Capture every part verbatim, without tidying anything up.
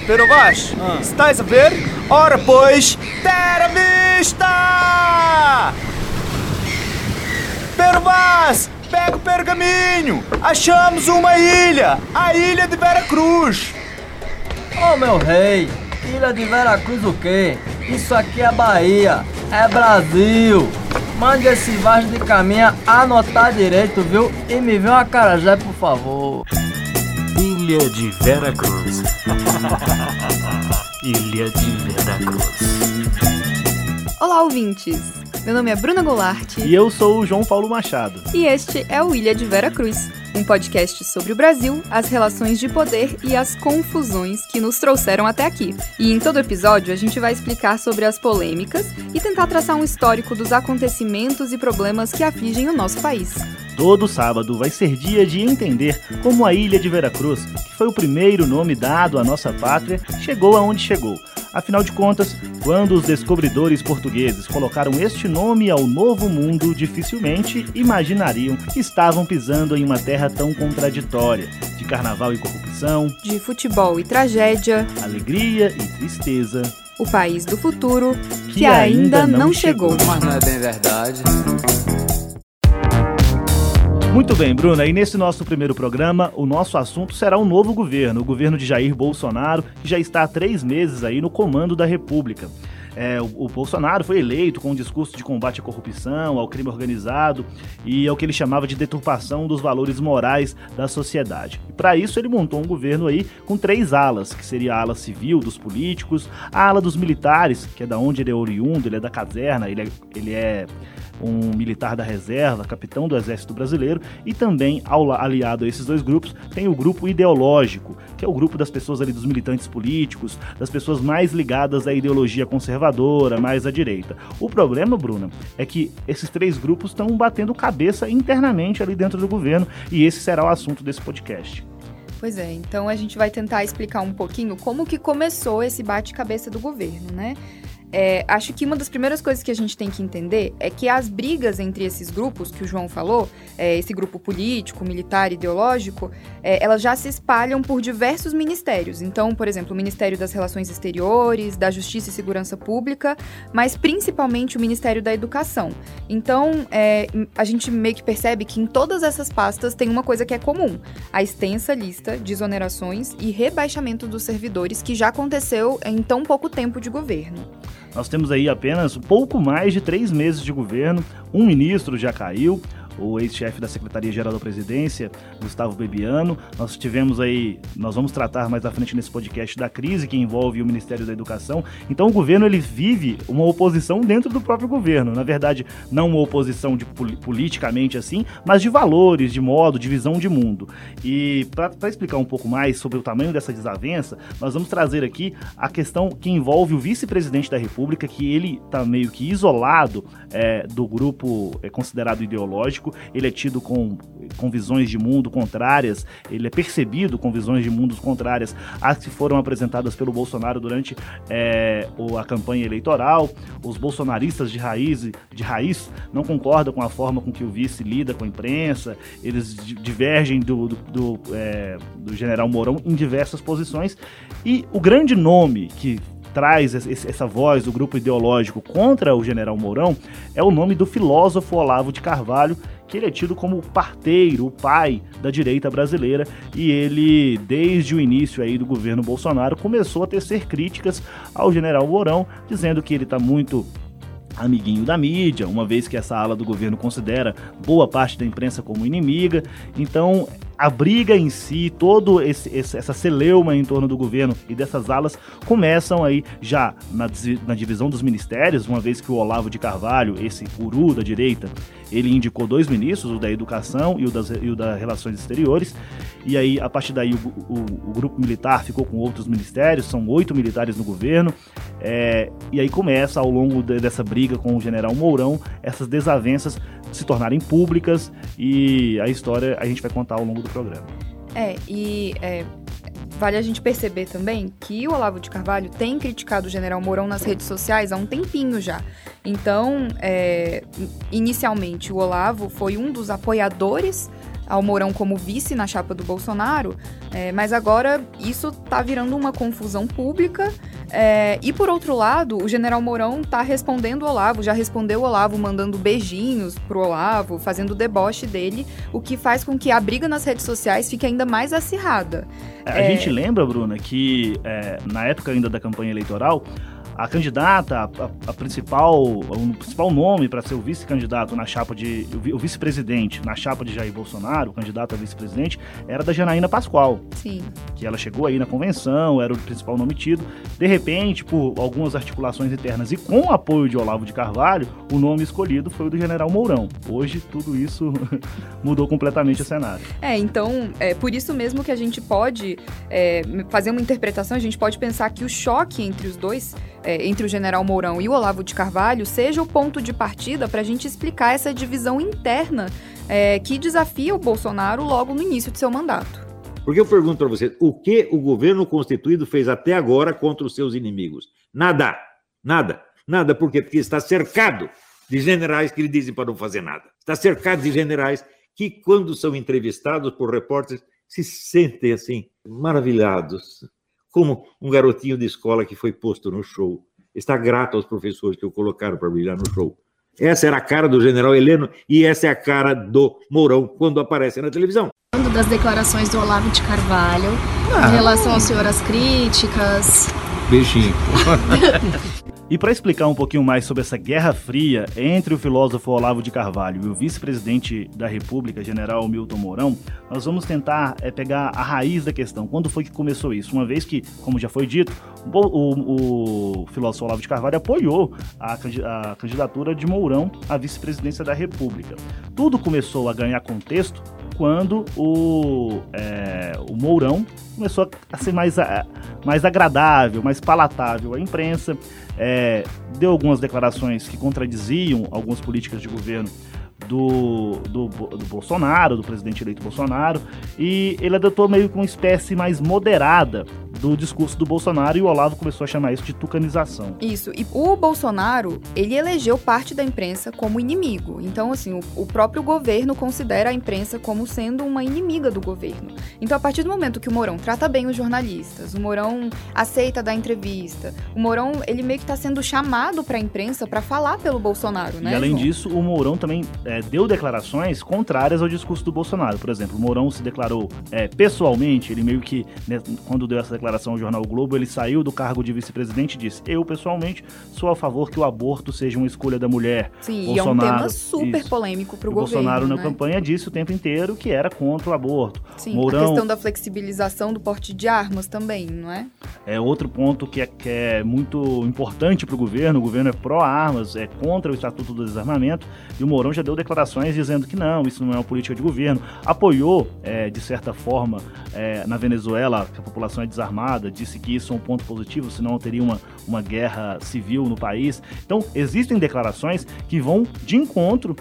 Pero Vaz, ah. estás a ver? Ora pois, terra vista! Pero Vaz, pega o pergaminho! Achamos uma ilha! A ilha de Veracruz! Ô oh, meu rei, ilha de Veracruz o quê? Isso aqui é Bahia, é Brasil! Mande esse Vaz de caminha anotar direito, viu? E me vê um acarajé, por favor. Ilha de Veracruz. Ilha de Veracruz. Olá, ouvintes! Meu nome é Bruna Goulart. E eu sou o João Paulo Machado. E este é o Ilha de Veracruz, um podcast sobre o Brasil, as relações de poder e as confusões que nos trouxeram até aqui. E em todo episódio a gente vai explicar sobre as polêmicas e tentar traçar um histórico dos acontecimentos e problemas que afligem o nosso país. Todo sábado vai ser dia de entender como a Ilha de Veracruz, que foi o primeiro nome dado à nossa pátria, chegou aonde chegou. Afinal de contas, quando os descobridores portugueses colocaram este nome ao Novo Mundo, dificilmente imaginariam que estavam pisando em uma terra tão contraditória, de carnaval e corrupção, de futebol e tragédia, alegria e tristeza. O país do futuro que, que ainda, ainda não, não chegou. chegou. Mas não é bem verdade. Muito bem, Bruna, e nesse nosso primeiro programa, o nosso assunto será o novo governo, o governo de Jair Bolsonaro, que já está há três meses aí no comando da República. É, o, o Bolsonaro foi eleito com um discurso de combate à corrupção, ao crime organizado e ao que ele chamava de deturpação dos valores morais da sociedade. E para isso ele montou um governo aí com três alas, que seria a ala civil dos políticos, a ala dos militares, que é da onde ele é oriundo, ele é da caserna, ele é... Ele é um militar da reserva, capitão do Exército Brasileiro, e também, ao, aliado a esses dois grupos, tem o grupo ideológico, que é o grupo das pessoas ali, dos militantes políticos, das pessoas mais ligadas à ideologia conservadora, mais à direita. O problema, Bruna, é que esses três grupos estão batendo cabeça internamente ali dentro do governo, e esse será o assunto desse podcast. Pois é, então a gente vai tentar explicar um pouquinho como que começou esse bate-cabeça do governo, né? É, acho que uma das primeiras coisas que a gente tem que entender é que as brigas entre esses grupos que o João falou, é, esse grupo político, militar, ideológico, é, elas já se espalham por diversos ministérios. Então, por exemplo, o Ministério das Relações Exteriores, da Justiça e Segurança Pública, mas principalmente o Ministério da Educação. Então, é, a gente meio que percebe que em todas essas pastas tem uma coisa que é comum: a extensa lista de exonerações e rebaixamento dos servidores que já aconteceu em tão pouco tempo de governo. Nós temos aí apenas pouco mais de três meses de governo, um ministro já caiu, o ex-chefe da Secretaria-Geral da Presidência, Gustavo Bebiano. Nós tivemos aí, nós vamos tratar mais à frente nesse podcast da crise que envolve o Ministério da Educação. Então o governo, ele vive uma oposição dentro do próprio governo. Na verdade, não uma oposição de, politicamente assim, mas de valores, de modo, de visão de mundo. E para explicar um pouco mais sobre o tamanho dessa desavença, nós vamos trazer aqui a questão que envolve o vice-presidente da República, que ele está meio que isolado é, do grupo é, considerado ideológico. Ele é tido com, com visões de mundo contrárias, ele é percebido com visões de mundos contrárias às que foram apresentadas pelo Bolsonaro durante é, a campanha eleitoral. Os bolsonaristas de raiz, de raiz não concordam com a forma com que o vice lida com a imprensa, eles divergem do, do, do, é, do general Mourão em diversas posições, e o grande nome que traz essa voz do grupo ideológico contra o general Mourão é o nome do filósofo Olavo de Carvalho, que ele é tido como o parteiro, o pai da direita brasileira, e ele, desde o início aí do governo Bolsonaro, começou a tecer críticas ao general Mourão, dizendo que ele está muito amiguinho da mídia, uma vez que essa ala do governo considera boa parte da imprensa como inimiga. Então a briga em si, toda essa celeuma em torno do governo e dessas alas começam aí já na, na divisão dos ministérios, uma vez que o Olavo de Carvalho, esse guru da direita, ele indicou dois ministros, o da Educação e o, das, e o da Relações Exteriores, e aí a partir daí o, o, o grupo militar ficou com outros ministérios, são oito militares no governo, é, e aí começa ao longo de, dessa briga com o general Mourão, essas desavenças se tornarem públicas, e a história a gente vai contar ao longo do programa. É, e é, vale a gente perceber também que o Olavo de Carvalho tem criticado o general Mourão nas redes sociais há um tempinho já. Então, é, inicialmente, o Olavo foi um dos apoiadores ao Mourão como vice na chapa do Bolsonaro, é, mas agora isso tá virando uma confusão pública. É, e por outro lado, o general Mourão tá respondendo o Olavo, já respondeu o Olavo mandando beijinhos pro Olavo, fazendo deboche dele, o que faz com que a briga nas redes sociais fique ainda mais acirrada. A é... gente lembra, Bruna, que é, na época ainda da campanha eleitoral, a candidata, a, a, a principal, o principal nome para ser o vice-candidato na chapa de, o vice-presidente na chapa de Jair Bolsonaro, o candidato a vice-presidente, era da Janaína Pascoal. Sim. Que ela chegou aí na convenção, era o principal nome tido. De repente, por algumas articulações internas e com o apoio de Olavo de Carvalho, o nome escolhido foi o do general Mourão. Hoje, tudo isso mudou completamente o cenário. É, então, é por isso mesmo que a gente pode é, fazer uma interpretação, a gente pode pensar que o choque entre os dois, É, entre o general Mourão e o Olavo de Carvalho, seja o ponto de partida para a gente explicar essa divisão interna é, que desafia o Bolsonaro logo no início de seu mandato. Porque eu pergunto para você, o que o governo constituído fez até agora contra os seus inimigos? Nada, nada, nada. Por quê? Porque está cercado de generais que lhe dizem para não fazer nada. Está cercado de generais que, quando são entrevistados por repórteres, se sentem assim, maravilhados. Como um garotinho de escola que foi posto no show. Está grato aos professores que o colocaram para brilhar no show. Essa era a cara do general Heleno e essa é a cara do Mourão quando aparece na televisão. Das declarações do Olavo de Carvalho, ah. em relação ao senhor às críticas. Beijinho. E para explicar um pouquinho mais sobre essa guerra fria entre o filósofo Olavo de Carvalho e o vice-presidente da República, general Milton Mourão, nós vamos tentar é, pegar a raiz da questão. Quando foi que começou isso? Uma vez que, como já foi dito, o, o, o filósofo Olavo de Carvalho apoiou a, a candidatura de Mourão à vice-presidência da República. Tudo começou a ganhar contexto quando o, é, o Mourão começou a ser mais, a, mais agradável, mais palatável à imprensa, é, deu algumas declarações que contradiziam algumas políticas de governo do, do, do Bolsonaro, do presidente eleito Bolsonaro, e ele adotou meio que uma espécie mais moderada do discurso do Bolsonaro, e o Olavo começou a chamar isso de tucanização. Isso, e o Bolsonaro, ele elegeu parte da imprensa como inimigo. Então, assim, o, o próprio governo considera a imprensa como sendo uma inimiga do governo. Então, a partir do momento que o Mourão trata bem os jornalistas, o Mourão aceita dar entrevista, o Mourão, ele meio que está sendo chamado para a imprensa para falar pelo Bolsonaro, né, E além João? disso, o Mourão também é, deu declarações contrárias ao discurso do Bolsonaro. Por exemplo, o Mourão se declarou é, pessoalmente, ele meio que, né, quando deu essa declaração ao jornal o Globo, ele saiu do cargo de vice-presidente e disse: eu, pessoalmente, sou a favor que o aborto seja uma escolha da mulher. Sim, Bolsonaro, e é um tema super isso. polêmico para o o governo, Bolsonaro, na né? campanha, disse o tempo inteiro que era contra o aborto. Sim, Mourão, a questão da flexibilização do porte de armas também, não é? É outro ponto que é, que é muito importante para o governo. O governo é pró-armas, é contra o Estatuto do Desarmamento, e o Mourão já deu declarações dizendo que não, isso não é uma política de governo. Apoiou, é, de certa forma, é, na Venezuela, que a população é desarmada, disse que isso é um ponto positivo, senão teria uma, uma guerra civil no país. Então, existem declarações que vão de encontro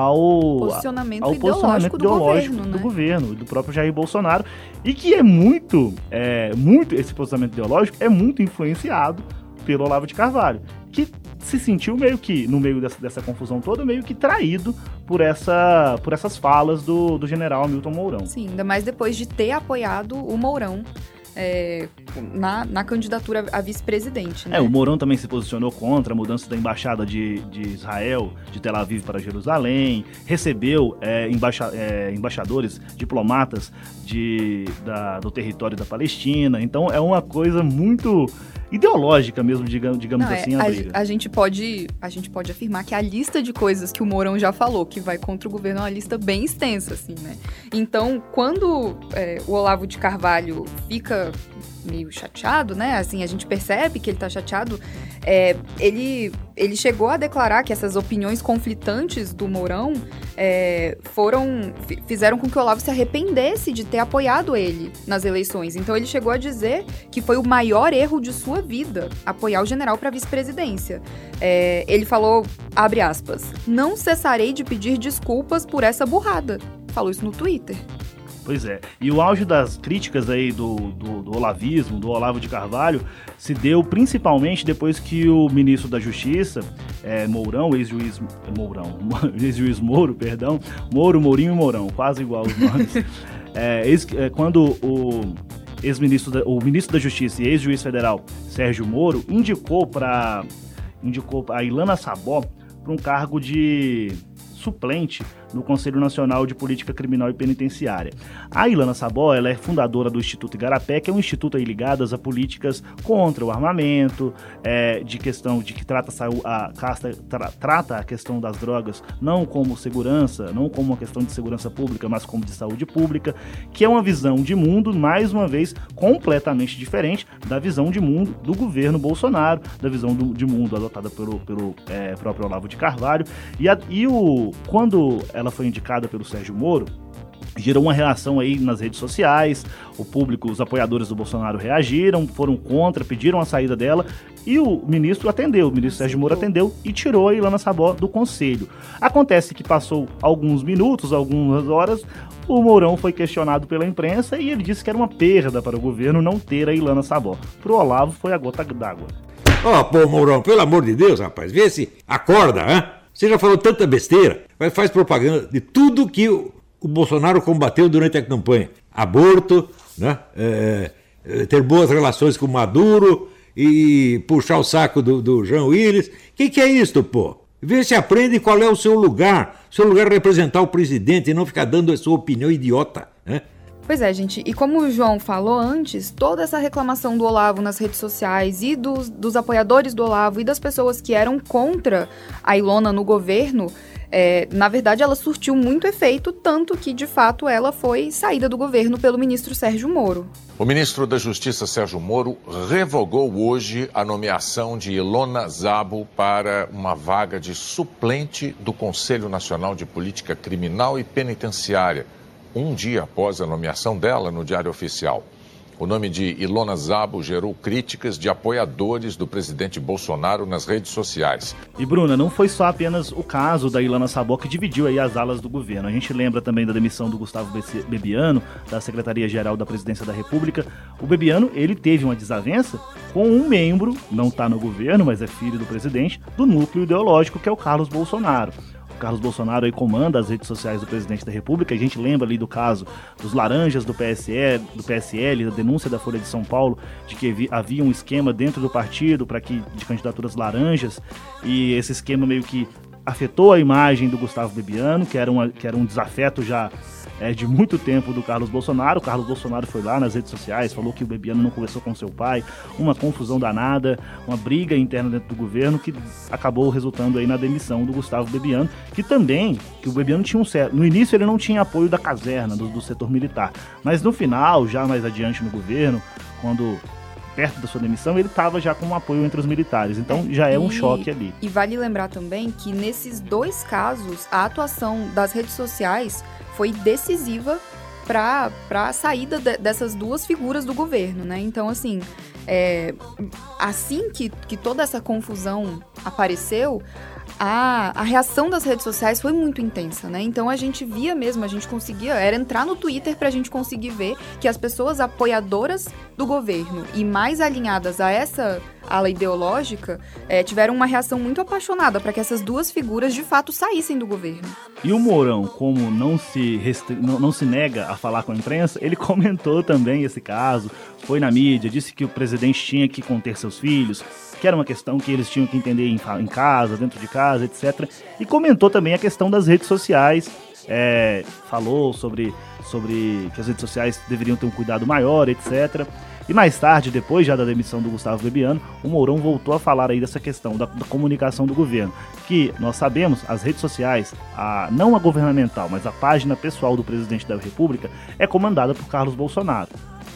ao posicionamento, ao ideológico, posicionamento do, ideológico governo, do né? governo, do próprio Jair Bolsonaro, e que é muito, é, muito, esse posicionamento ideológico é muito influenciado pelo Olavo de Carvalho, que se sentiu meio que, no meio dessa, dessa confusão toda, meio que traído por, essa, por essas falas do, do general Milton Mourão. Sim, ainda mais depois de ter apoiado o Mourão É, na, na candidatura a vice-presidente, né? É, o Mourão também se posicionou contra a mudança da embaixada de, de Israel, de Tel Aviv para Jerusalém, recebeu é, embaixa, é, embaixadores, diplomatas de, da, do território da Palestina. Então é uma coisa muito ideológica mesmo, digamos, digamos Não, assim, é, a a, briga. a, gente pode, a gente pode afirmar que a lista de coisas que o Mourão já falou que vai contra o governo é uma lista bem extensa, assim, né? Então, quando é, o Olavo de Carvalho fica meio chateado, né? Assim, a gente percebe que ele tá chateado. É, ele, ele chegou a declarar que essas opiniões conflitantes do Mourão é, foram, fizeram com que o Olavo se arrependesse de ter apoiado ele nas eleições. Então, ele chegou a dizer que foi o maior erro de sua vida apoiar o general para a vice-presidência. É, ele falou, abre aspas, não cessarei de pedir desculpas por essa burrada. Falou isso no Twitter. Pois é, e o auge das críticas aí do, do, do olavismo, do Olavo de Carvalho, se deu principalmente depois que o ministro da Justiça, é, Mourão, ex-juiz Mourão, ex-juiz Moro, perdão, Moro, Mourinho e Mourão, quase igual os nomes, é, ex, é, quando o ex-ministro, da, o ministro da Justiça e ex-juiz federal Sérgio Moro indicou para indicou a Ilana Sabó para um cargo de suplente no Conselho Nacional de Política Criminal e Penitenciária. A Ilana Sabó, ela é fundadora do Instituto Igarapé, que é um instituto aí ligado a políticas contra o armamento, é, de questão de que trata a, casta, tra, trata a questão das drogas não como segurança, não como uma questão de segurança pública, mas como de saúde pública, que é uma visão de mundo, mais uma vez, completamente diferente da visão de mundo do governo Bolsonaro, da visão do, de mundo adotada pelo, pelo é, próprio Olavo de Carvalho. E, a, e o, quando ela foi indicada pelo Sérgio Moro, gerou uma reação aí nas redes sociais, o público, os apoiadores do Bolsonaro reagiram, foram contra, pediram a saída dela, e o ministro atendeu, o ministro Sérgio Moro atendeu e tirou a Ilana Sabó do conselho. Acontece que passou alguns minutos, algumas horas, o Mourão foi questionado pela imprensa e ele disse que era uma perda para o governo não ter a Ilana Sabó. Pro Olavo foi a gota d'água. Ó, oh, pô, Mourão, pelo amor de Deus, rapaz, vê se acorda, hein? Você já falou tanta besteira, mas faz propaganda de tudo que o, o Bolsonaro combateu durante a campanha. Aborto, né? É, é, ter boas relações com o Maduro e puxar o saco do, do Jean Willis. O que, que é isso, pô? Vê se aprende qual é o seu lugar. Seu lugar é representar o presidente e não ficar dando a sua opinião idiota, né? Pois é, gente, e como o João falou antes, toda essa reclamação do Olavo nas redes sociais e dos, dos apoiadores do Olavo e das pessoas que eram contra a Ilona no governo, é, na verdade ela surtiu muito efeito, tanto que de fato ela foi saída do governo pelo ministro Sérgio Moro. O ministro da Justiça, Sérgio Moro, revogou hoje a nomeação de Ilona Szabo para uma vaga de suplente do Conselho Nacional de Política Criminal e Penitenciária, um dia após a nomeação dela no Diário Oficial. O nome de Ilona Szabo gerou críticas de apoiadores do presidente Bolsonaro nas redes sociais. E, Bruna, não foi só apenas o caso da Ilana Sabó que dividiu aí as alas do governo. A gente lembra também da demissão do Gustavo Bebiano, da Secretaria-Geral da Presidência da República. O Bebiano, ele teve uma desavença com um membro, não está no governo, mas é filho do presidente, do núcleo ideológico, que é o Carlos Bolsonaro. O Carlos Bolsonaro aí comanda as redes sociais do presidente da República. A gente lembra ali do caso dos laranjas do P S L, do P S L, da denúncia da Folha de São Paulo de que havia um esquema dentro do partido para que de candidaturas laranjas, e esse esquema meio que afetou a imagem do Gustavo Bebiano, que era, uma, que era um desafeto já é, de muito tempo do Carlos Bolsonaro. O Carlos Bolsonaro foi lá nas redes sociais, falou que o Bebiano não conversou com seu pai, uma confusão danada, uma briga interna dentro do governo que acabou resultando aí na demissão do Gustavo Bebiano, que também, que o Bebiano tinha um certo... No início ele não tinha apoio da caserna, do, do setor militar, mas no final, já mais adiante no governo, quando... perto da sua demissão, ele estava já com um apoio entre os militares, então já é um e, choque ali. E vale lembrar também que nesses dois casos, a atuação das redes sociais foi decisiva para a saída de, dessas duas figuras do governo, né? Então, assim, é, assim que, que toda essa confusão apareceu, A, a reação das redes sociais foi muito intensa, né? Então a gente via mesmo, a gente conseguia, era entrar no Twitter pra gente conseguir ver que as pessoas apoiadoras do governo e mais alinhadas a essa ala ideológica é, tiveram uma reação muito apaixonada para que essas duas figuras de fato saíssem do governo. E o Mourão, como não se, restri... não, não se nega a falar com a imprensa, ele comentou também esse caso, foi na mídia, disse que o presidente tinha que conter seus filhos, que era uma questão que eles tinham que entender em, em casa, dentro de casa, etcétera. E comentou também a questão das redes sociais, é, falou sobre, sobre que as redes sociais deveriam ter um cuidado maior, etcétera. E mais tarde, depois já da demissão do Gustavo Bebiano, o Mourão voltou a falar aí dessa questão da, da comunicação do governo, que nós sabemos, as redes sociais, a, não a governamental, mas a página pessoal do presidente da República é comandada por Carlos Bolsonaro,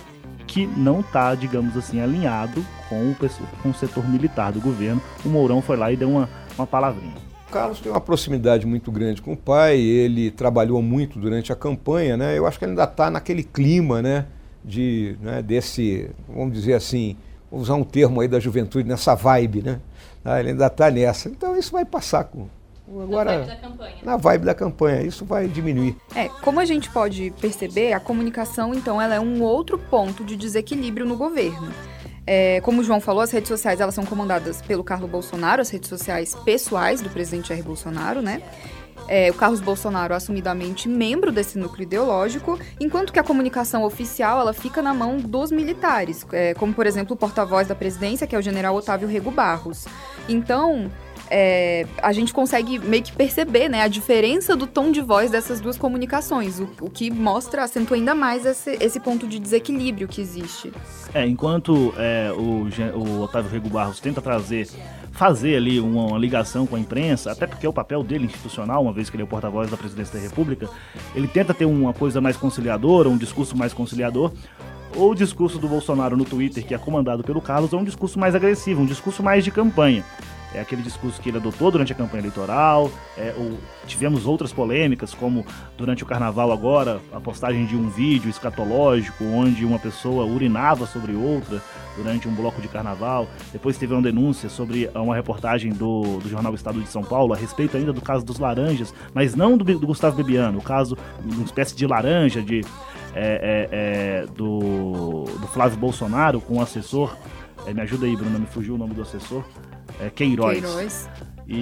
que não está, digamos assim, alinhado com o, com o setor militar do governo. O Mourão foi lá e deu uma, uma palavrinha. O Carlos tem uma proximidade muito grande com o pai, ele trabalhou muito durante a campanha, né? Eu acho que ele ainda está naquele clima, né? De, né, desse, vamos dizer assim, vou usar um termo aí da juventude, nessa vibe, né? Ah, ele ainda está nessa. Então isso vai passar com, Agora, na vibe da campanha. Na vibe da campanha, isso vai diminuir. É, como a gente pode perceber, a comunicação, então, ela é um outro ponto de desequilíbrio no governo. É, como o João falou, as redes sociais, elas são comandadas pelo Carlos Bolsonaro, as redes sociais pessoais do presidente Jair Bolsonaro, né? É, o Carlos Bolsonaro, assumidamente membro desse núcleo ideológico, enquanto que a comunicação oficial, ela fica na mão dos militares, é, como, por exemplo, o porta-voz da presidência, que é o general Otávio Rego Barros. Então, é, a gente consegue meio que perceber, né, a diferença do tom de voz dessas duas comunicações, o, o que mostra, acentua ainda mais esse, esse ponto de desequilíbrio que existe. É, enquanto é, o, o Otávio Rego Barros tenta trazer... fazer ali uma, uma ligação com a imprensa, até porque é o papel dele institucional, uma vez que ele é o porta-voz da presidência da República, ele tenta ter uma coisa mais conciliadora, um discurso mais conciliador. O discurso do Bolsonaro no Twitter, que é comandado pelo Carlos, é um discurso mais agressivo, um discurso mais de campanha. É aquele discurso que ele adotou durante a campanha eleitoral, é, ou tivemos outras polêmicas, como durante o carnaval agora, a postagem de um vídeo escatológico, onde uma pessoa urinava sobre outra durante um bloco de carnaval. Depois teve uma denúncia sobre uma reportagem do, do jornal Estado de São Paulo, a respeito ainda do caso dos laranjas, mas não do, do Gustavo Bebiano, o caso de uma espécie de laranja de, é, é, é, do, do Flávio Bolsonaro com o assessor, é, me ajuda aí, Bruna, me fugiu o nome do assessor, É, Queiroz. Queiroz.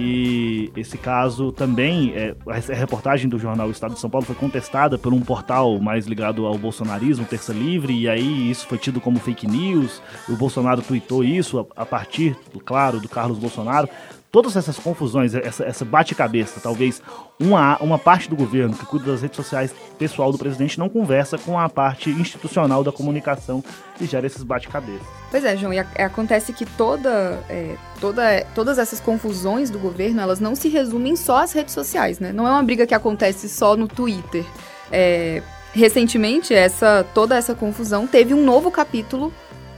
E esse caso também, é, a reportagem do jornal Estado de São Paulo foi contestada por um portal mais ligado ao bolsonarismo, Terça Livre, e aí isso foi tido como fake news. O Bolsonaro tweetou isso a, a partir, claro, do Carlos Bolsonaro. Todas essas confusões, essa, essa bate-cabeça, talvez uma, uma parte do governo que cuida das redes sociais pessoal do presidente não conversa com a parte institucional da comunicação e gera esses bate-cabeças. Pois é, João, e a, acontece que toda, é, toda, todas essas confusões do governo, elas não se resumem só às redes sociais, né? Não é uma briga que acontece só no Twitter. É, recentemente, essa, toda essa confusão teve um novo capítulo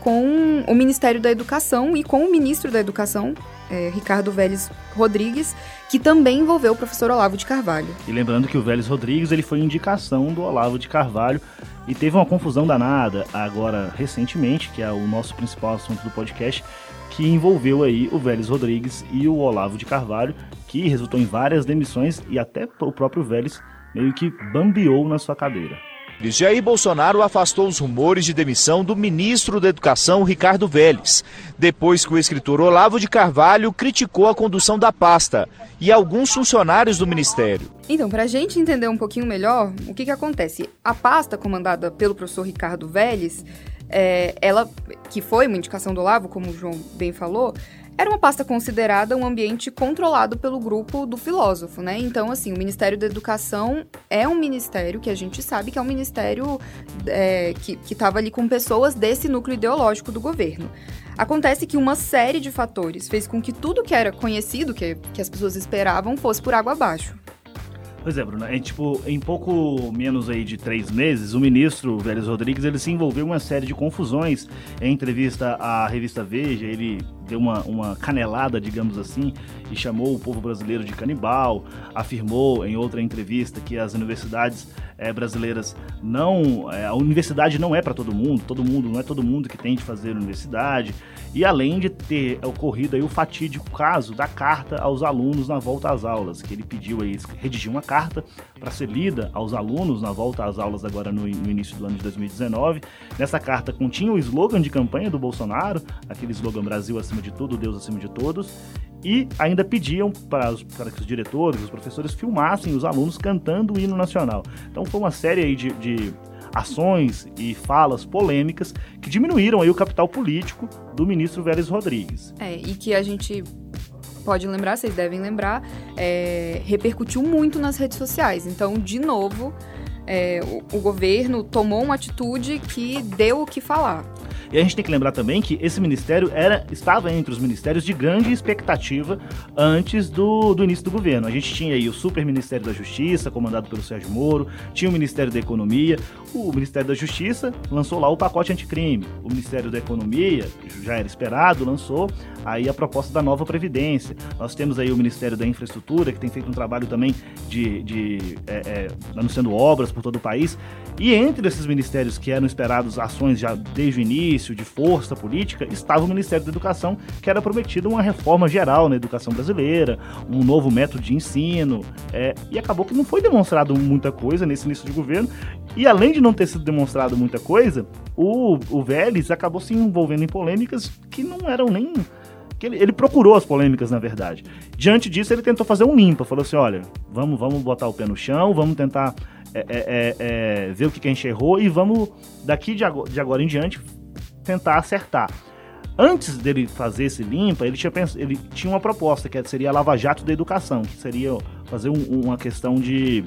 com o Ministério da Educação e com o ministro da Educação, é, Ricardo Vélez Rodrigues, que também envolveu o professor Olavo de Carvalho. E lembrando que o Vélez Rodrigues ele foi indicação do Olavo de Carvalho e teve uma confusão danada agora recentemente, que é o nosso principal assunto do podcast, que envolveu aí o Vélez Rodrigues e o Olavo de Carvalho, que resultou em várias demissões e até o próprio Vélez meio que bambeou na sua cadeira. Jair Bolsonaro afastou os rumores de demissão do ministro da Educação, Ricardo Vélez, depois que o escritor Olavo de Carvalho criticou a condução da pasta e alguns funcionários do ministério. Então, para a gente entender um pouquinho melhor, o que, que acontece? A pasta comandada pelo professor Ricardo Vélez, é, ela, que foi uma indicação do Olavo, como o João bem falou, era uma pasta considerada um ambiente controlado pelo grupo do filósofo, né? Então, assim, o Ministério da Educação é um ministério que a gente sabe que é um ministério é, que estava ali com pessoas desse núcleo ideológico do governo. Acontece que uma série de fatores fez com que tudo que era conhecido, que, que as pessoas esperavam, fosse por água abaixo. Pois é, Bruna, é, tipo, em pouco menos aí de três meses, o ministro Vélez Rodrigues ele se envolveu em uma série de confusões. Em entrevista à revista Veja, ele deu uma, uma canelada, digamos assim, e chamou o povo brasileiro de canibal, afirmou em outra entrevista que as universidades é, brasileiras não... É, a universidade não é para todo mundo, todo mundo, não é todo mundo que tem de fazer universidade, e além de ter ocorrido aí o fatídico caso da carta aos alunos na volta às aulas, que ele pediu aí, redigir uma carta para ser lida aos alunos na volta às aulas agora no, no início do ano de dois mil e dezenove. Nessa carta continha o slogan de campanha do Bolsonaro, aquele slogan Brasil acima de tudo, Deus acima de todos, e ainda pediam para, os, para que os diretores, os professores filmassem os alunos cantando o hino nacional. Então foi uma série aí de, de ações e falas polêmicas que diminuíram aí o capital político do ministro Vélez Rodrigues. É, e que a gente pode lembrar, vocês devem lembrar, é, repercutiu muito nas redes sociais. Então, de novo, é, o, o governo tomou uma atitude que deu o que falar. E a gente tem que lembrar também que esse ministério era, estava entre os ministérios de grande expectativa antes do, do início do governo. A gente tinha aí o Super Ministério da Justiça, comandado pelo Sérgio Moro, tinha o Ministério da Economia. O Ministério da Justiça lançou lá o pacote anticrime. O Ministério da Economia, já era esperado, lançou aí a proposta da nova Previdência. Nós temos aí o Ministério da Infraestrutura, que tem feito um trabalho também de, de é, é, anunciando obras por todo o país. E entre esses ministérios que eram esperados ações já desde o início, início de força política estava o Ministério da Educação, que era prometido uma reforma geral na educação brasileira, um novo método de ensino, é, e acabou que não foi demonstrado muita coisa nesse início de governo, e além de não ter sido demonstrado muita coisa, o, o Vélez acabou se envolvendo em polêmicas que não eram nem... que ele, ele procurou as polêmicas, na verdade. Diante disso, ele tentou fazer um limpa, falou assim, olha, vamos, vamos botar o pé no chão, vamos tentar é, é, é, ver o que, que a gente errou e vamos, daqui de agora, de agora em diante, tentar acertar. Antes dele fazer esse limpa, ele tinha, pens... ele tinha uma proposta, que seria a Lava Jato da Educação, que seria fazer um, uma questão de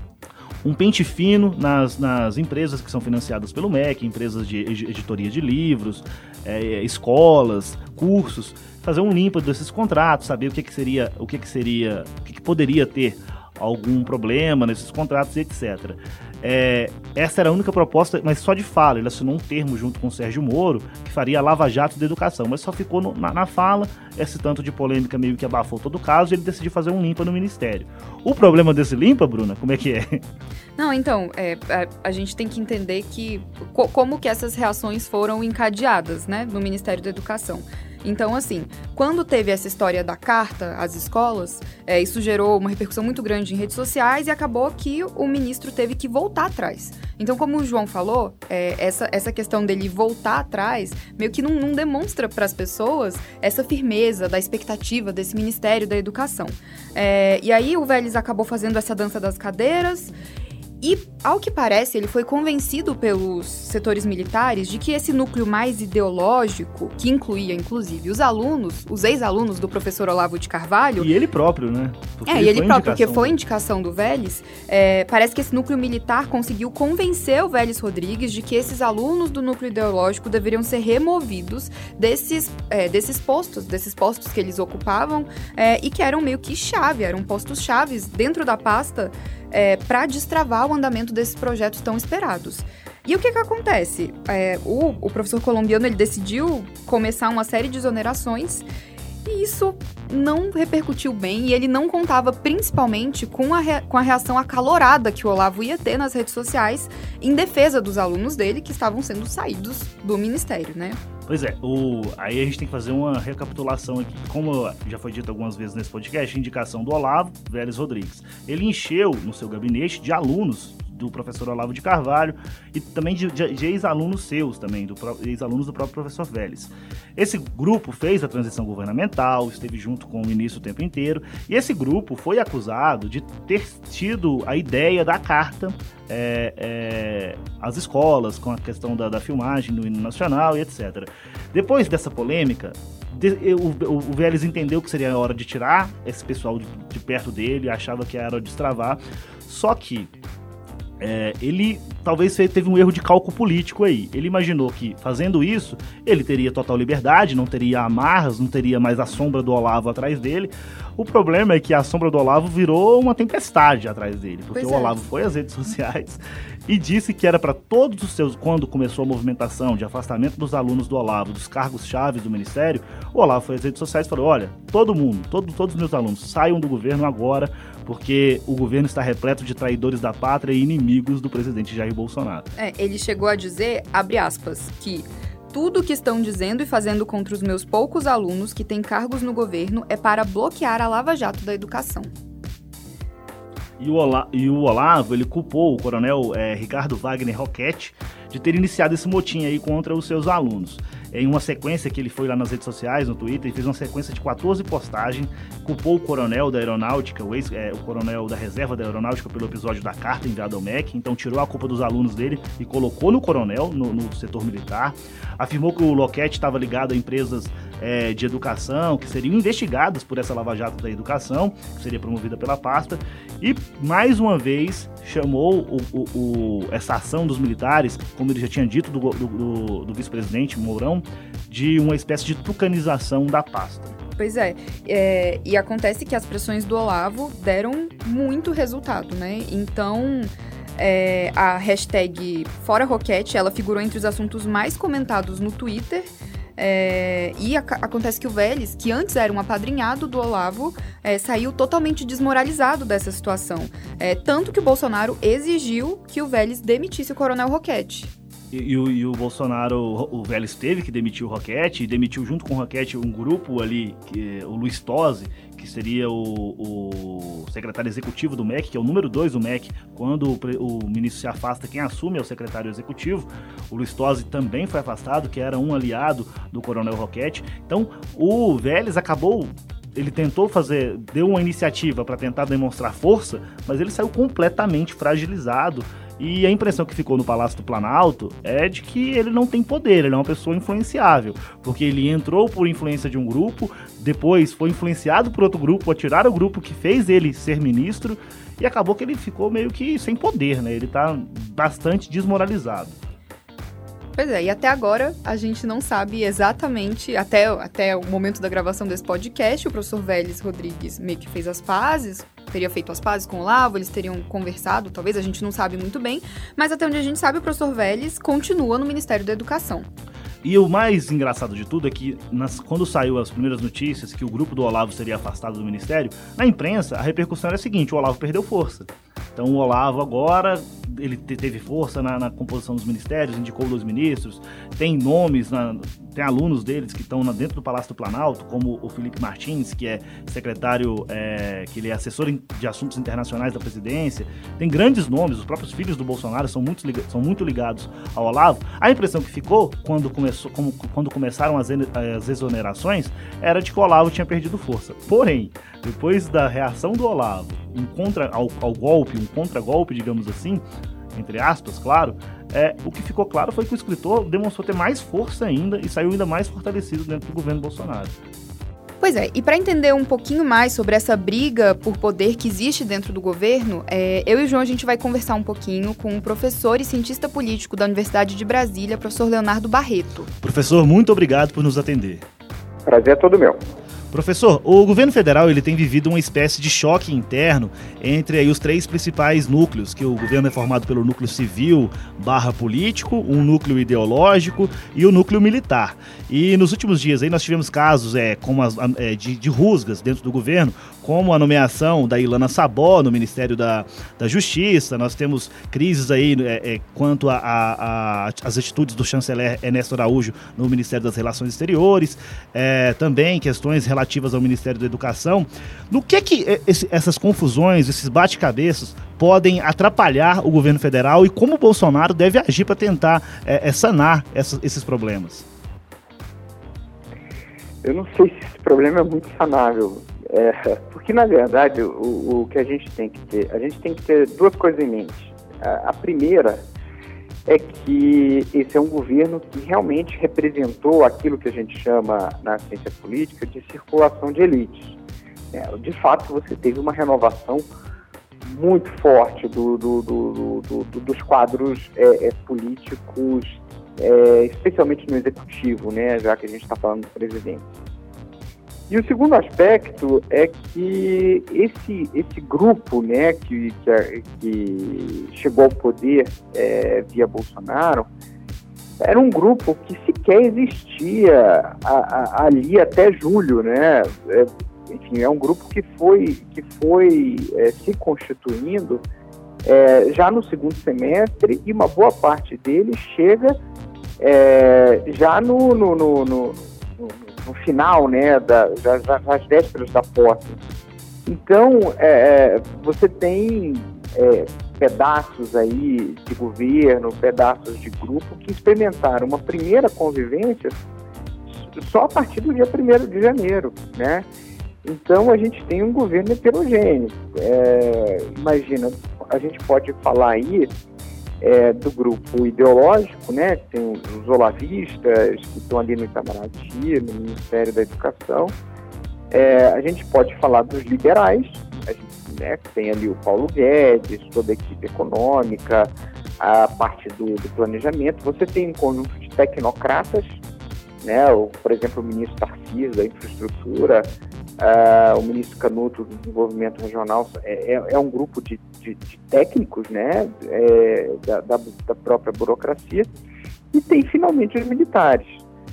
um pente fino nas, nas empresas que são financiadas pelo M E C, empresas de editoria de livros, é, escolas, cursos, fazer um limpa desses contratos, saber o que, que seria, o que, que seria, o que, que poderia ter algum problema nesses contratos, etcétera. É, essa era a única proposta, mas só de fala. Ele assinou um termo junto com o Sérgio Moro que faria a Lava Jato da Educação, mas só ficou no, na, na fala. Esse tanto de polêmica meio que abafou todo o caso e ele decidiu fazer um limpa no Ministério. O problema desse limpa, Bruna, como é que é? Não, então, é, a, a gente tem que entender que co, como que essas reações foram encadeadas, né, no Ministério da Educação. Então, assim, quando teve essa história da carta às escolas, é, isso gerou uma repercussão muito grande em redes sociais e acabou que o ministro teve que voltar atrás. Então, como o João falou, é, essa, essa questão dele voltar atrás meio que não, não demonstra para as pessoas essa firmeza da expectativa desse Ministério da Educação. É, e aí o Vélez acabou fazendo essa dança das cadeiras. E, ao que parece, ele foi convencido pelos setores militares de que esse núcleo mais ideológico, que incluía, inclusive, os alunos, os ex-alunos do professor Olavo de Carvalho... E ele próprio, né? Porque é, ele e ele próprio, porque foi indicação do Vélez. É, parece que esse núcleo militar conseguiu convencer o Vélez Rodrigues de que esses alunos do núcleo ideológico deveriam ser removidos desses, é, desses postos, desses postos que eles ocupavam, é, e que eram meio que chave, eram postos chaves dentro da pasta, É, para destravar o andamento desses projetos tão esperados. E o que que acontece? É, o, o professor colombiano ele decidiu começar uma série de exonerações e isso não repercutiu bem e ele não contava principalmente com a, rea- com a reação acalorada que o Olavo ia ter nas redes sociais em defesa dos alunos dele que estavam sendo saídos do ministério, né? Pois é, o, aí a gente tem que fazer uma recapitulação aqui. Como já foi dito algumas vezes nesse podcast, a indicação do Olavo Vélez Rodrigues. Ele encheu no seu gabinete de alunos do professor Olavo de Carvalho e também de, de, de ex-alunos seus também, do, ex-alunos do próprio professor Vélez. Esse grupo fez a transição governamental, esteve junto com o ministro o tempo inteiro, e esse grupo foi acusado de ter tido a ideia da carta é, é, às escolas, com a questão da, da filmagem do hino nacional e etcétera. Depois dessa polêmica, de, o, o, o Vélez entendeu que seria a hora de tirar esse pessoal de, de perto dele, achava que era hora de destravar, só que É, ele talvez teve um erro de cálculo político aí. Ele imaginou que, fazendo isso, ele teria total liberdade, não teria amarras, não teria mais a sombra do Olavo atrás dele. O problema é que a sombra do Olavo virou uma tempestade atrás dele, porque Pois o é. Olavo foi às redes sociais e disse que era para todos os seus... Quando começou a movimentação de afastamento dos alunos do Olavo, dos cargos-chave do Ministério, o Olavo foi às redes sociais e falou, olha, todo mundo, todo, todos os meus alunos, saiam do governo agora, porque o governo está repleto de traidores da pátria e inimigos do presidente Jair Bolsonaro. É, ele chegou a dizer, abre aspas, que tudo o que estão dizendo e fazendo contra os meus poucos alunos que têm cargos no governo é para bloquear a Lava Jato da educação. E o, Ola, e o Olavo, ele culpou o coronel é, Ricardo Wagner Roquette de ter iniciado esse motim aí contra os seus alunos. Em uma sequência que ele foi lá nas redes sociais, no Twitter, e fez uma sequência de quatorze postagens, culpou o coronel da aeronáutica, o, ex, é, o coronel da reserva da aeronáutica pelo episódio da carta enviada ao M E C, então tirou a culpa dos alunos dele e colocou no coronel, no, no setor militar. Afirmou que o Roquette estava ligado a empresas é, de educação que seriam investigadas por essa Lava Jato da educação, que seria promovida pela pasta, e mais uma vez chamou o, o, o, essa ação dos militares, como ele já tinha dito do, do, do, do vice-presidente Mourão, de uma espécie de tucanização da pasta. Pois é, é, e acontece que as pressões do Olavo deram muito resultado, né? Então, é, a hashtag Fora Roquette, ela figurou entre os assuntos mais comentados no Twitter. É, e a, acontece que o Vélez, que antes era um apadrinhado do Olavo, é, saiu totalmente desmoralizado dessa situação. É, tanto que o Bolsonaro exigiu que o Vélez demitisse o coronel Roquette. E, e, o, e o Bolsonaro, o, o Vélez teve que demitir o Roquette, e demitiu junto com o Roquette um grupo ali, que, o Luiz Tosi, que seria o, o secretário executivo do M E C, que é o número dois do M E C. Quando o, o ministro se afasta, quem assume é o secretário executivo. O Luiz Tosi também foi afastado, que era um aliado do coronel Roquette. Então, o Vélez acabou... Ele tentou fazer, deu uma iniciativa para tentar demonstrar força, mas ele saiu completamente fragilizado. E a impressão que ficou no Palácio do Planalto é de que ele não tem poder, ele é uma pessoa influenciável, porque ele entrou por influência de um grupo, depois foi influenciado por outro grupo, a tirar o grupo que fez ele ser ministro, e acabou que ele ficou meio que sem poder, né? Ele tá bastante desmoralizado. Pois é, e até agora a gente não sabe exatamente, até, até o momento da gravação desse podcast, o professor Vélez Rodrigues meio que fez as pazes, teria feito as pazes com o Olavo, eles teriam conversado, talvez, a gente não sabe muito bem, mas até onde a gente sabe, o professor Vélez continua no Ministério da Educação. E o mais engraçado de tudo é que, nas, quando saiu as primeiras notícias que o grupo do Olavo seria afastado do Ministério, na imprensa a repercussão era a seguinte: o Olavo perdeu força. Então o Olavo agora, ele teve força na, na composição dos ministérios, indicou dois ministros, tem nomes, na, tem alunos deles que estão dentro do Palácio do Planalto, como o Felipe Martins, que é secretário, é, que ele é assessor de assuntos internacionais da presidência, tem grandes nomes, os próprios filhos do Bolsonaro são muito, são muito ligados ao Olavo. A impressão que ficou, quando, começou, como, quando começaram as, as exonerações, era de que o Olavo tinha perdido força. Porém, depois da reação do Olavo um contra, ao, ao golpe, um contra-golpe, digamos assim, entre aspas, claro, é, o que ficou claro foi que o escritor demonstrou ter mais força ainda e saiu ainda mais fortalecido dentro do governo Bolsonaro. Pois é, e para entender um pouquinho mais sobre essa briga por poder que existe dentro do governo, é, eu e o João a gente vai conversar um pouquinho com o professor e cientista político da Universidade de Brasília, professor Leonardo Barreto. Professor, muito obrigado por nos atender. Prazer é todo meu. Professor, o governo federal ele tem vivido uma espécie de choque interno entre aí, os três principais núcleos, que o governo é formado pelo núcleo civil barra político, um núcleo ideológico e o núcleo militar. E nos últimos dias aí nós tivemos casos é, como as, é, de, de rusgas dentro do governo, como a nomeação da Ilana Sabó no Ministério da, da Justiça. Nós temos crises aí é, é, quanto às atitudes do chanceler Ernesto Araújo no Ministério das Relações Exteriores, é, também questões relativas ao Ministério da Educação. No que é que esse, essas confusões, esses bate-cabeças podem atrapalhar o governo federal e como o Bolsonaro deve agir para tentar é, é, sanar essa, esses problemas? Eu não sei se esse problema é muito sanável. É, porque, na verdade, o, o que a gente tem que ter, a gente tem que ter duas coisas em mente. A, a primeira é que esse é um governo que realmente representou aquilo que a gente chama na ciência política de circulação de elites. É, de fato, você teve uma renovação muito forte do, do, do, do, do, dos quadros é, é, políticos, é, especialmente no executivo, né, já que a gente está falando do presidente. E o segundo aspecto é que esse, esse grupo, né, que, que, que chegou ao poder é, via Bolsonaro, era um grupo que sequer existia a, a, ali até julho, né? É, enfim, é um grupo que foi, que foi é, se constituindo é, já no segundo semestre, e uma boa parte dele chega é, já no... no, no, no no final, né, da, já, já, às vésperas da posse. Então, é, você tem é, pedaços aí de governo, pedaços de grupo que experimentaram uma primeira convivência só a partir do dia primeiro de janeiro, né? Então, a gente tem um governo heterogêneo. É, imagina, a gente pode falar aí É, do grupo ideológico, né? Tem os olavistas que estão ali no Itamaraty, no Ministério da Educação. É, a gente pode falar dos liberais, a gente, né, tem ali o Paulo Guedes, toda a equipe econômica, a parte do, do planejamento. Você tem um conjunto de tecnocratas, né? O, por exemplo, o ministro Tarcísio da Infraestrutura, Uh, o ministro Canuto do Desenvolvimento Regional, é, é, é um grupo de, de, de técnicos, né, é, da, da, da própria burocracia, e tem finalmente os militares.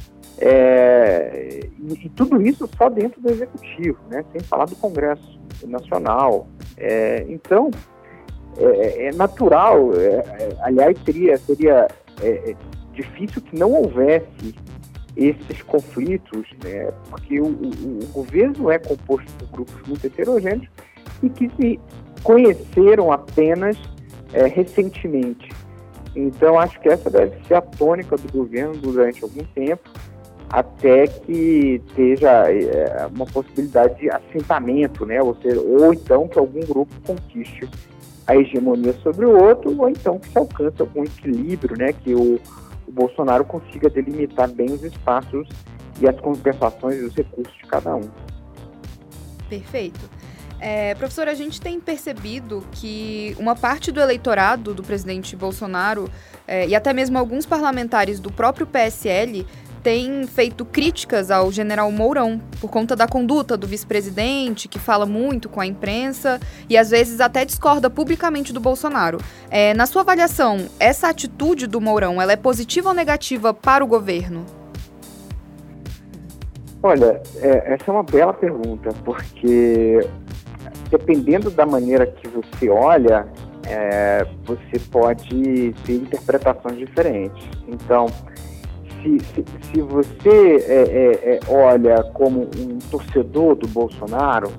É, e, e tudo isso só dentro do Executivo, né, sem falar do Congresso Nacional. É, então, é, é natural, é, é, aliás, seria, seria é, é difícil que não houvesse esses conflitos, né, porque o, o, o governo é composto por grupos muito heterogêneos e que se conheceram apenas é, recentemente. Então, acho que essa deve ser a tônica do governo durante algum tempo, até que esteja é, uma possibilidade de assentamento, né? Ou seja, ou então que algum grupo conquiste a hegemonia sobre o outro, ou então que se alcance algum equilíbrio, né? Que o, o Bolsonaro consiga delimitar bem os espaços e as compensações e os recursos de cada um. Perfeito. É, professor, a gente tem percebido que uma parte do eleitorado do presidente Bolsonaro é, e até mesmo alguns parlamentares do próprio P S L têm feito críticas ao general Mourão por conta da conduta do vice-presidente, que fala muito com a imprensa e às vezes até discorda publicamente do Bolsonaro. É, na sua avaliação, essa atitude do Mourão, ela é positiva ou negativa para o governo? Olha, é, essa é uma bela pergunta, porque dependendo da maneira que você olha, é, você pode ter interpretações diferentes. Então, se, se, se você é, é, é, olha como um torcedor do Bolsonaro,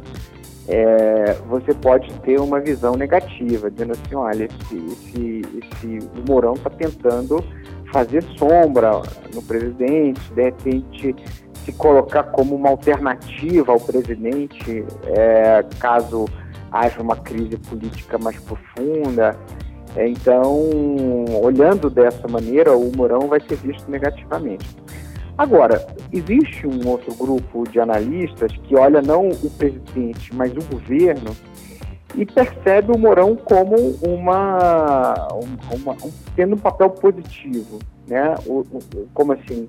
é, você pode ter uma visão negativa, dizendo assim, olha, esse, esse, esse, o Mourão está tentando fazer sombra no presidente, de repente se colocar como uma alternativa ao presidente, é, caso haja uma crise política mais profunda. É, então, olhando dessa maneira, o Mourão vai ser visto negativamente. Agora, existe um outro grupo de analistas que olha não o presidente, mas o governo, e percebe o Mourão como uma, uma, um, tendo um papel positivo, né? O, o, como assim?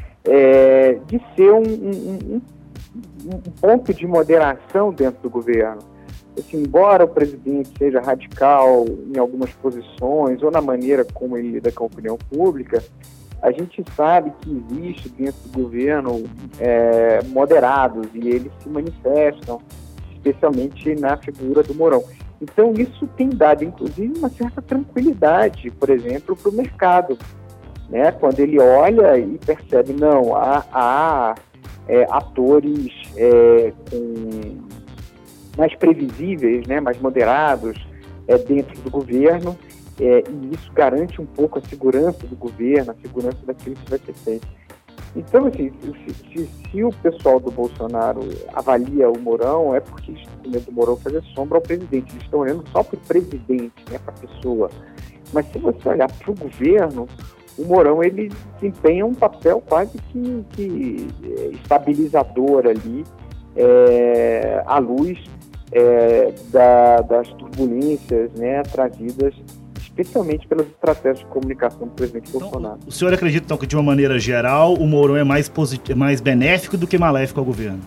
É, de ser um, um, um, um ponto de moderação dentro do governo. Assim, embora o presidente seja radical em algumas posições ou na maneira como ele lida com a opinião pública, a gente sabe que existe dentro do governo é, moderados e eles se manifestam, especialmente na figura do Mourão. Então isso tem dado, inclusive, uma certa tranquilidade, por exemplo, para o mercado. Né, quando ele olha e percebe, não, há, há é, atores é, com, mais previsíveis, né, mais moderados é, dentro do governo, é, e isso garante um pouco a segurança do governo, a segurança daquilo que vai ser feito. Então, assim, se, se, se o pessoal do Bolsonaro avalia o Mourão, é porque eles estão com medo do Mourão fazer sombra ao presidente, eles estão olhando só para o presidente, né, para a pessoa. Mas se você olhar para o governo, o Mourão, ele desempenha um papel quase que, que estabilizador ali, é, à luz é, da, das turbulências, né, trazidas especialmente pelas estratégias de comunicação do presidente então, Bolsonaro. O senhor acredita então, que, de uma maneira geral, o Mourão é mais, posit- mais benéfico do que maléfico ao governo?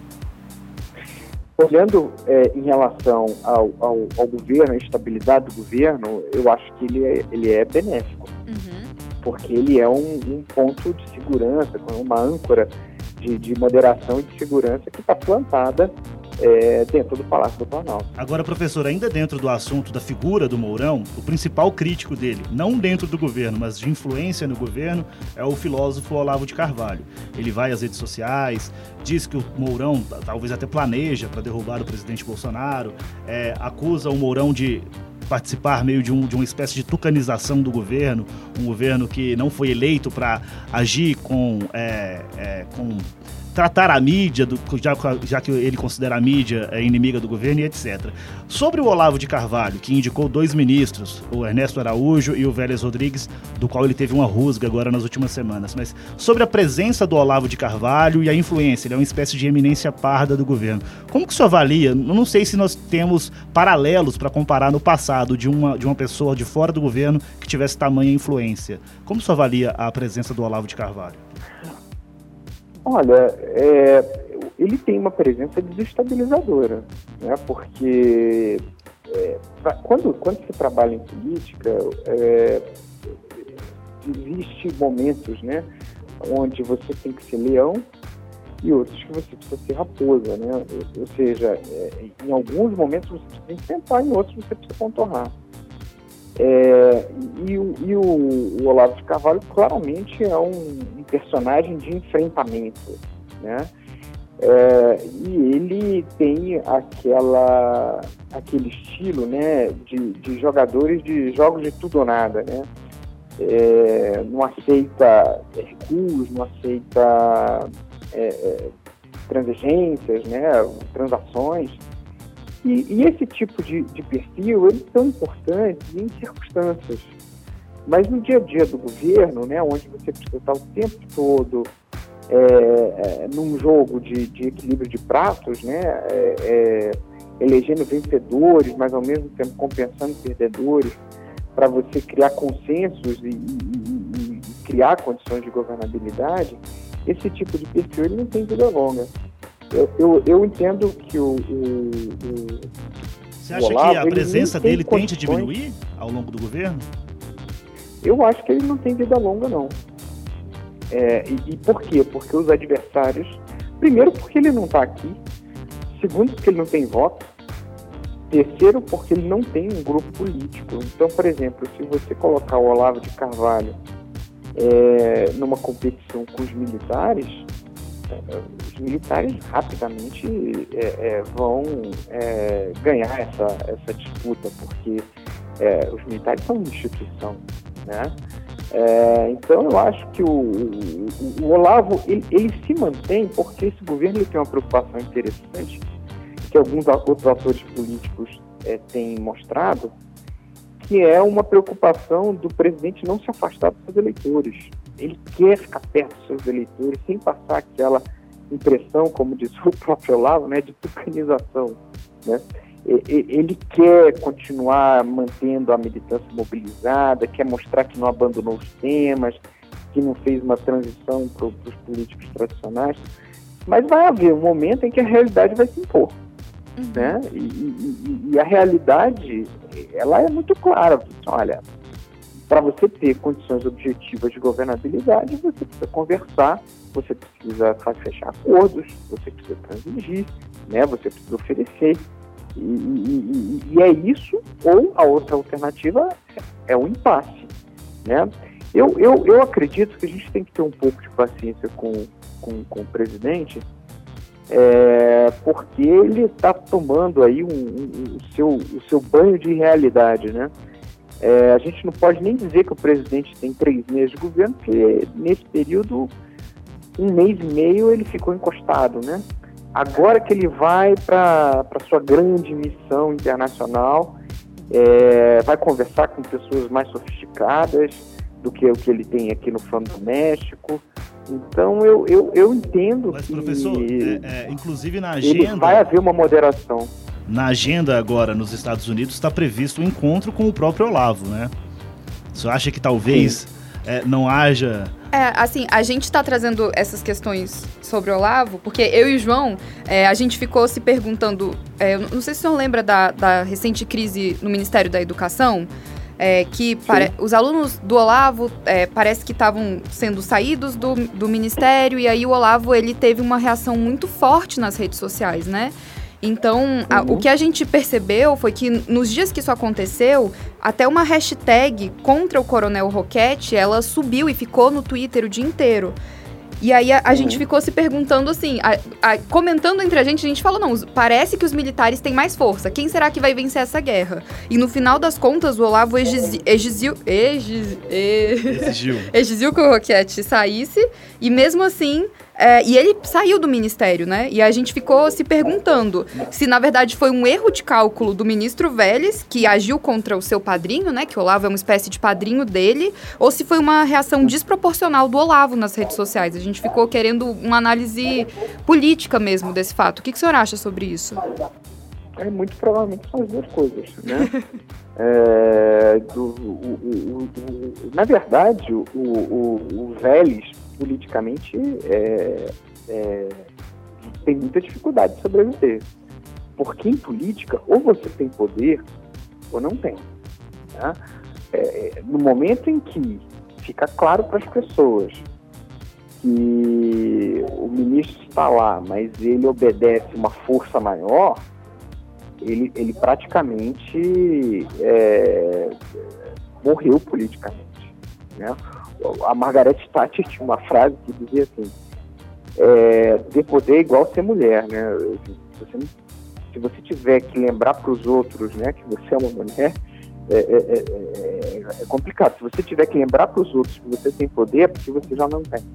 Olhando é, em relação ao, ao, ao governo, à estabilidade do governo, eu acho que ele é, ele é benéfico. Uhum. Porque ele é um, um ponto de segurança, uma âncora de, de moderação e de segurança que está plantada é, dentro do Palácio do Planalto. Agora, professor, ainda dentro do assunto da figura do Mourão, o principal crítico dele, não dentro do governo, mas de influência no governo, é o filósofo Olavo de Carvalho. Ele vai às redes sociais, diz que o Mourão talvez até planeja para derrubar o presidente Bolsonaro, é, acusa o Mourão de participar meio de, um, de uma espécie de tucanização do governo, um governo que não foi eleito para agir com, é, é, com tratar a mídia, do, já, já que ele considera a mídia inimiga do governo e etcétera. Sobre o Olavo de Carvalho, que indicou dois ministros, o Ernesto Araújo e o Vélez Rodrigues, do qual ele teve uma rusga agora nas últimas semanas, mas sobre a presença do Olavo de Carvalho e a influência, ele é uma espécie de eminência parda do governo. Como que o senhor avalia? Eu não sei se nós temos paralelos para comparar no passado de uma, de uma pessoa de fora do governo que tivesse tamanha influência. Como o senhor avalia a presença do Olavo de Carvalho? Olha, é, ele tem uma presença desestabilizadora, né? Porque é, pra, quando, quando você trabalha em política, é, existem momentos, né, onde você tem que ser leão e outros que você precisa ser raposa, né? Ou, ou seja, é, em alguns momentos você precisa enfrentar, em outros você precisa contornar. É, e o, e o, o Olavo de Carvalho claramente é um, um personagem de enfrentamento, né? É, e ele tem aquela, aquele estilo, né, de, de jogadores de jogos de tudo ou nada, né? É, não aceita recuos, não aceita é, é, transigências, né, transações. E, e esse tipo de, de perfil, eles são importantes em circunstâncias. Mas no dia a dia do governo, né, onde você precisa estar o tempo todo é, é, num jogo de, de equilíbrio de pratos, né, é, é, elegendo vencedores, mas ao mesmo tempo compensando perdedores, para você criar consensos e, e, e, e criar condições de governabilidade, esse tipo de perfil ele não tem vida longa. Eu, eu, eu entendo que o, o, o Você acha o Olavo, que a presença dele tem tende a condições... diminuir ao longo do governo? Eu acho que ele não tem vida longa, não. É, e, e por quê? Porque os adversários... Primeiro, porque ele não está aqui. Segundo, porque ele não tem voto. Terceiro, porque ele não tem um grupo político. Então, por exemplo, se você colocar o Olavo de Carvalho é, numa competição com os militares, é, os militares rapidamente é, é, vão é, ganhar essa, essa disputa, porque é, os militares são uma instituição, né? É, então, eu acho que o, o, o Olavo, ele, ele se mantém porque esse governo ele tem uma preocupação interessante, que alguns outros atores políticos é, têm mostrado, que é uma preocupação do presidente não se afastar dos seus eleitores. Ele quer ficar perto dos seus eleitores, sem passar aquela impressão, como diz o próprio Olavo, né, de tucanização, né? Ele quer continuar mantendo a militância mobilizada, quer mostrar que não abandonou os temas, que não fez uma transição para os políticos tradicionais, mas vai haver um momento em que a realidade vai se impor. Uhum. Né? E, e, e a realidade, ela é muito clara. Olha, para você ter condições objetivas de governabilidade, você precisa conversar, você precisa fechar acordos, você precisa transigir, né? Você precisa oferecer. E, e, e é isso, ou a outra alternativa é o impasse, né? Eu, eu, eu acredito que a gente tem que ter um pouco de paciência com, com, com o presidente, é, porque ele está tomando aí um, um, o, seu, o seu banho de realidade, né? É, a gente não pode nem dizer que o presidente tem três meses de governo, porque nesse período, um mês e meio ele ficou encostado, né? Agora que ele vai para a sua grande missão internacional, é, vai conversar com pessoas mais sofisticadas do que o que ele tem aqui no Fórum Doméstico. Então, eu, eu, eu entendo Mas, que... professor, é, é, inclusive na agenda... Ele vai haver uma moderação. Na agenda agora, nos Estados Unidos, está previsto um encontro com o próprio Olavo, né? Você acha que talvez é, não haja... É, assim, a gente está trazendo essas questões sobre o Olavo, porque eu e o João, é, a gente ficou se perguntando... É, eu não sei se o senhor lembra da, da recente crise no Ministério da Educação, é, que para, os alunos do Olavo é, parece que estavam sendo saídos do, do Ministério, e aí o Olavo ele teve uma reação muito forte nas redes sociais, né? Então, a, uhum. o que a gente percebeu foi que nos dias que isso aconteceu, até uma hashtag contra o Coronel Roquette, ela subiu e ficou no Twitter o dia inteiro. E aí a, a uhum. gente ficou se perguntando assim, a, a, comentando entre a gente, a gente falou, não, parece que os militares têm mais força, quem será que vai vencer essa guerra? E no final das contas, o Olavo exigiu, exigiu, exigiu, exigiu que o Roquette saísse, e mesmo assim... É, e ele saiu do ministério, né? E a gente ficou se perguntando se, na verdade, foi um erro de cálculo do ministro Vélez, que agiu contra o seu padrinho, né? Que o Olavo é uma espécie de padrinho dele, ou se foi uma reação desproporcional do Olavo nas redes sociais. A gente ficou querendo uma análise política mesmo desse fato. O que, que o senhor acha sobre isso? É, muito provavelmente são as duas coisas, né? é, do, o, o, o, na verdade, o, o, o Vélez, politicamente, é, é, tem muita dificuldade de sobreviver. Porque em política, ou você tem poder, ou não tem. Né? É, no momento em que fica claro para as pessoas que o ministro está lá, mas ele obedece uma força maior, ele, ele praticamente é, morreu politicamente, né? A Margaret Thatcher tinha uma frase que dizia assim, é, ter poder é igual ser mulher, né? Se você, se você tiver que lembrar para os outros, né, que você é uma mulher, é, é, é, é complicado. Se você tiver que lembrar para os outros que você tem poder, é porque você já não tem.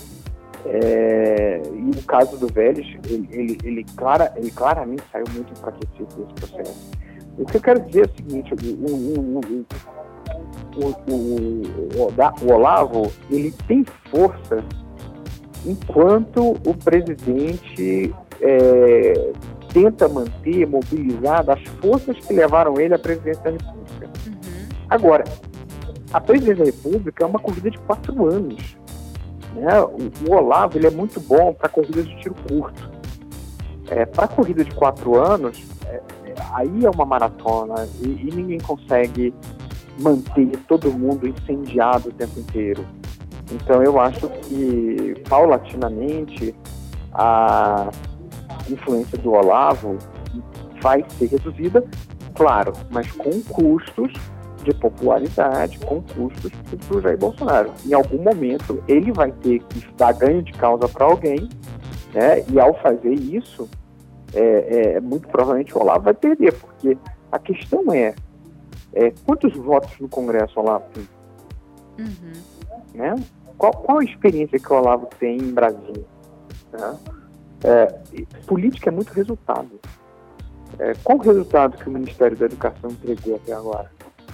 É, e no caso do Vélez, ele, ele, ele, clara, ele claramente saiu muito enfraquecido desse processo. O que eu quero dizer é o seguinte, o, o, o, o, o, o, o Olavo, ele tem força enquanto o presidente é, tenta manter, mobilizar as forças que levaram ele à presidência da República. Uhum. Agora, a presidência da República é uma corrida de quatro anos. Né? O, o Olavo, ele é muito bom para corridas de tiro curto. É, para corrida de quatro anos, é, é, aí é uma maratona e, e ninguém consegue manter todo mundo incendiado o tempo inteiro. Então eu acho que, paulatinamente, a influência do Olavo vai ser reduzida, claro, mas com custos de popularidade, com custos para o Jair Bolsonaro. Em algum momento, ele vai ter que dar ganho de causa para alguém, né? E ao fazer isso, é, é, muito provavelmente o Olavo vai perder, porque a questão é, é quantos votos no Congresso o Olavo tem? Uhum. Né? Qual, qual a experiência que o Olavo tem em Brasília? Né? É, política é muito resultado. É, qual o resultado que o Ministério da Educação entregou até agora?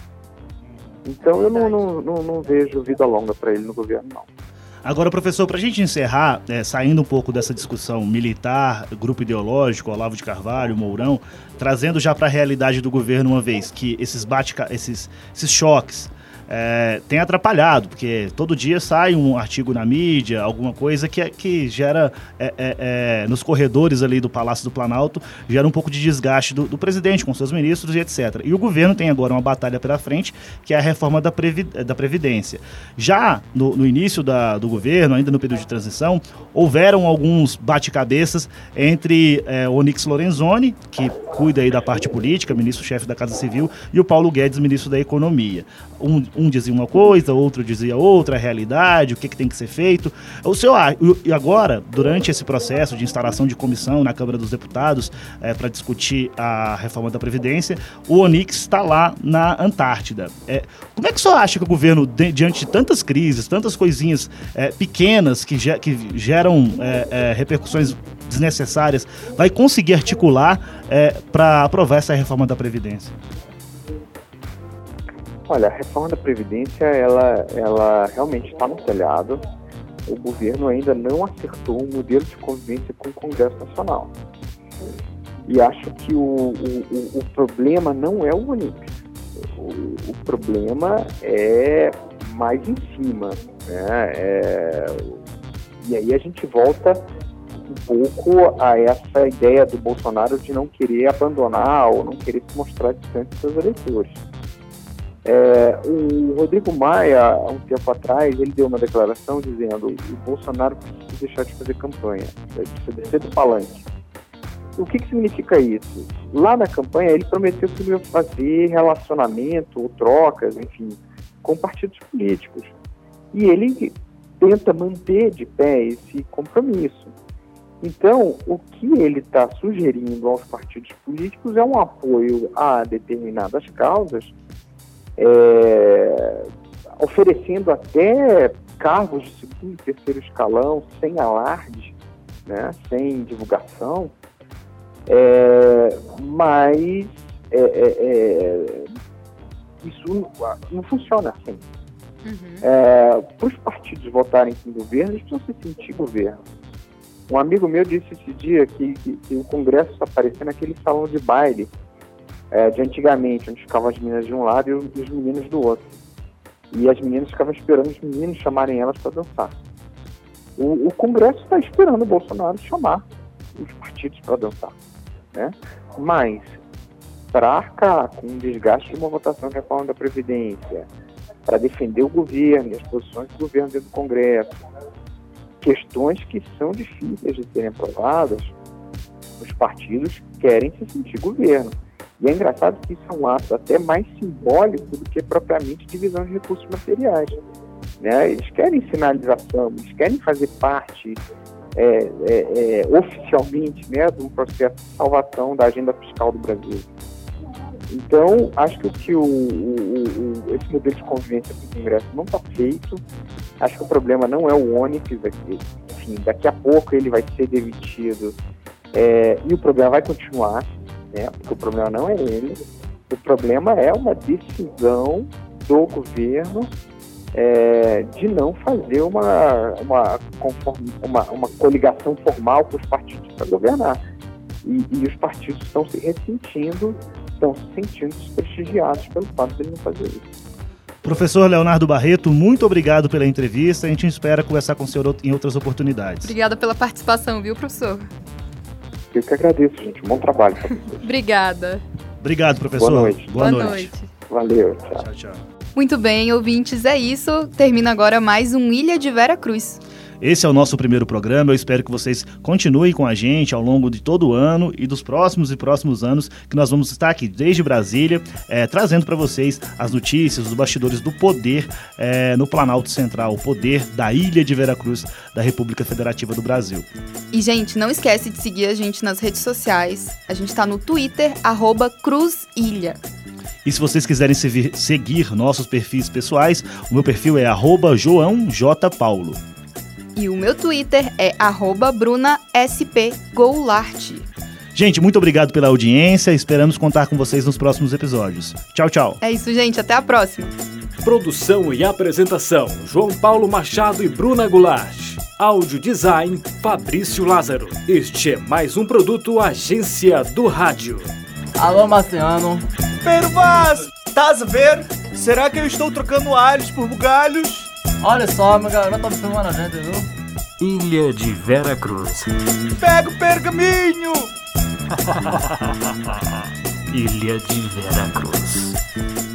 Então eu não, não, não, não vejo vida longa para ele no governo, não. Agora, professor, para a gente encerrar, é, saindo um pouco dessa discussão militar, grupo ideológico, Olavo de Carvalho, Mourão, trazendo já para a realidade do governo uma vez que esses, bate, esses, esses choques é, têm atrapalhado, porque todo dia sai um artigo na mídia, alguma coisa que, que gera, é, é, é, nos corredores ali do Palácio do Planalto, gera um pouco de desgaste do, do presidente com seus ministros e etcétera. E o governo tem agora uma batalha pela frente, que é a reforma da, Previ, da Previdência. Já no, no início da, do governo, ainda no período de transição, houveram alguns bate-cabeças entre é, o Onyx Lorenzoni, que cuida aí da parte política, ministro-chefe da Casa Civil, e o Paulo Guedes, ministro da Economia. Um, um dizia uma coisa, outro dizia outra, a realidade, o que, que tem que ser feito. O senhor, e agora, durante esse processo de instalação de comissão na Câmara dos Deputados é, para discutir a reforma da Previdência, o Onyx está lá na Antártida. É, como é que o senhor acha que o governo, de, diante de tantas crises, tantas coisinhas é, pequenas que, ge, que geram é, é, repercussões desnecessárias, vai conseguir articular é, para aprovar essa reforma da Previdência? Olha, a reforma da Previdência, ela, ela realmente está no telhado. O governo ainda não acertou um modelo de convivência com o Congresso Nacional. E acho que o, o, o problema não é o Onyx. O, o problema é mais em cima, né? É, e aí a gente volta um pouco a essa ideia do Bolsonaro de não querer abandonar ou não querer se mostrar distante dos seus eleitores. É, o Rodrigo Maia, há um tempo atrás, ele deu uma declaração dizendo que o Bolsonaro precisa deixar de fazer campanha, precisa descer do palanque. O que, que significa isso? Lá na campanha ele prometeu que ele ia fazer relacionamento ou trocas, enfim, com partidos políticos. E ele tenta manter de pé esse compromisso. Então, o que ele está sugerindo aos partidos políticos é um apoio a determinadas causas, É, oferecendo até cargos de segundo e terceiro escalão, sem alarde, né, sem divulgação, é, mas é, é, é, isso não, não funciona assim. Uhum. É, para os partidos votarem com o governo, eles precisam se sentir governo. Um amigo meu disse esse dia que, que, que o Congresso está parecendo aquele salão de baile É, de antigamente, onde ficavam as meninas de um lado e os, e os meninos do outro. E as meninas ficavam esperando os meninos chamarem elas para dançar. O, o Congresso está esperando o Bolsonaro chamar os partidos para dançar, né? Mas, para arcar com o desgaste de uma votação de reforma da Previdência, para defender o governo e as posições do governo dentro do Congresso, questões que são difíceis de serem aprovadas, os partidos querem se sentir governo. E é engraçado que isso é um ato até mais simbólico do que propriamente divisão de recursos materiais, né? Eles querem sinalização, eles querem fazer parte é, é, é, oficialmente, né, de um processo de salvação da agenda fiscal do Brasil. Então, acho que, que o, o, o, esse modelo de convivência com o Congresso não está feito. Acho que o problema não é o Onyx, enfim, daqui a pouco ele vai ser demitido é, e o problema vai continuar, né, porque o problema não é ele, o problema é uma decisão do governo é, de não fazer uma, uma, conform, uma, uma coligação formal com os partidos para governar. E, e os partidos estão se ressentindo, estão se sentindo desprestigiados pelo fato de ele não fazer isso. Professor Leonardo Barreto, muito obrigado pela entrevista. A gente espera conversar com o senhor em outras oportunidades. Obrigada pela participação, viu, professor? Eu que agradeço, gente. Bom trabalho para vocês. Obrigada. Obrigado, professor. Boa noite. Boa, Boa noite. noite. Valeu, tchau. Tchau, tchau. Muito bem, ouvintes, é isso. Termina agora mais um Ilha de Vera Cruz. Esse é o nosso primeiro programa, eu espero que vocês continuem com a gente ao longo de todo o ano e dos próximos e próximos anos, que nós vamos estar aqui desde Brasília, é, trazendo para vocês as notícias, os bastidores do poder é, no Planalto Central, o poder da Ilha de Vera Cruz, da República Federativa do Brasil. E, gente, não esquece de seguir a gente nas redes sociais. A gente está no Twitter, arroba Cruzilha. E se vocês quiserem se- seguir nossos perfis pessoais, o meu perfil é arroba João J. Paulo. E o meu Twitter é arroba Bruna S P Goulart. Gente, muito obrigado pela audiência, esperamos contar com vocês nos próximos episódios. Tchau, tchau. É isso, gente, até a próxima. Produção e apresentação, João Paulo Machado e Bruna Goulart. Áudio design, Fabrício Lázaro. Este é mais um produto Agência do Rádio. Alô, Marciano. Pedro Vaz, estás a ver? Será que eu estou trocando alhos por bugalhos? Olha só, meu garoto tá me filmando a gente, viu? Ilha de Vera Cruz. Pega o pergaminho! Ilha de Vera Cruz.